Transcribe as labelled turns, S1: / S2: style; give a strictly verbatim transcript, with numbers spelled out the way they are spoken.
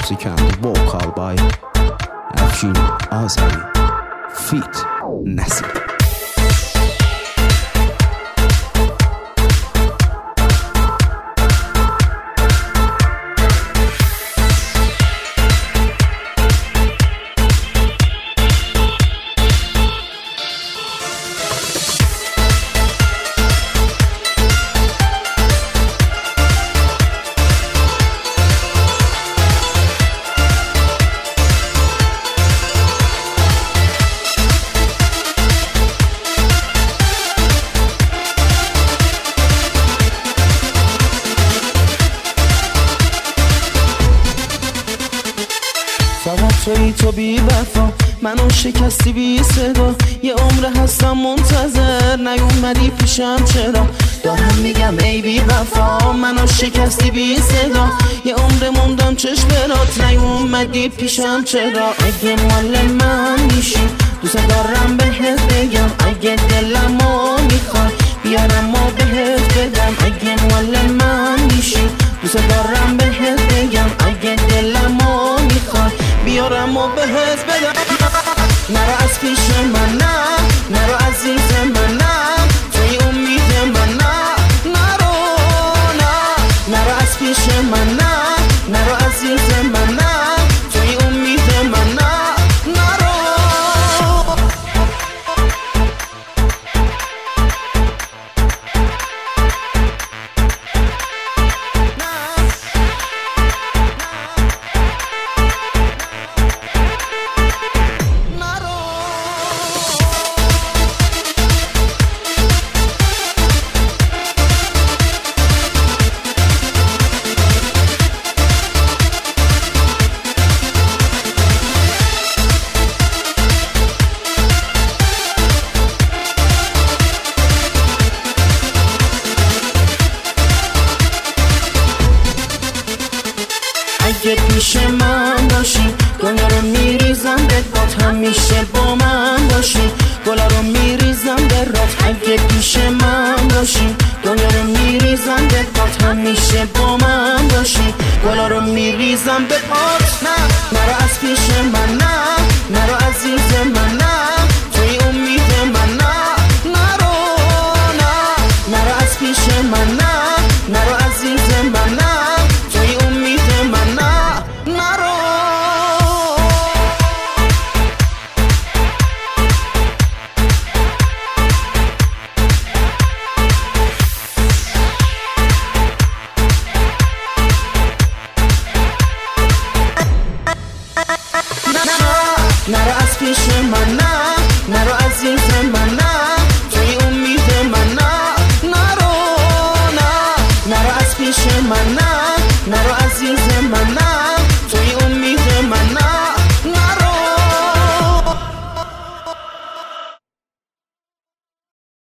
S1: music and vocal by Afshin Azari feat Nasib.
S2: فقط تویی تو بی وفا منو شکستی بی صدا یه عمر هستم منتظر نیومدی پیشم چرا دارم میگم ای بی وفا منو شکستی بی صدا یه عمر موندم چشم برات نیومدی پیشم چرا اگه مال من میشی دوست دارم بهت بگم اگه دلمو میخوای بیارم و بهت بدم اگه مال من میشی دوست دارم بهت بگم اگه دلمو میخوای بیارم و بهت بدم نرو از پیش من نه نرو عزیز من نه توی امید من نه نرو نه نرو از پیش من نه نرو عزیز من نه توی امید من نه نرو اگه پیش من باشی گلا رو میریزم به باد همیشه با من باشی گلا رو میریزم به رات اگه پیش من باشی گلا رو میریزم به باد همیشه با من باشی گلا رو میریزم به باد نه نرو از پیش من نه نرو عزیز من نه توی امید من نه نرو نه نرو از پیش من نه نرو عزیز من نه توی امید من نه نرو نرو از پیش من نه نرو عزیز من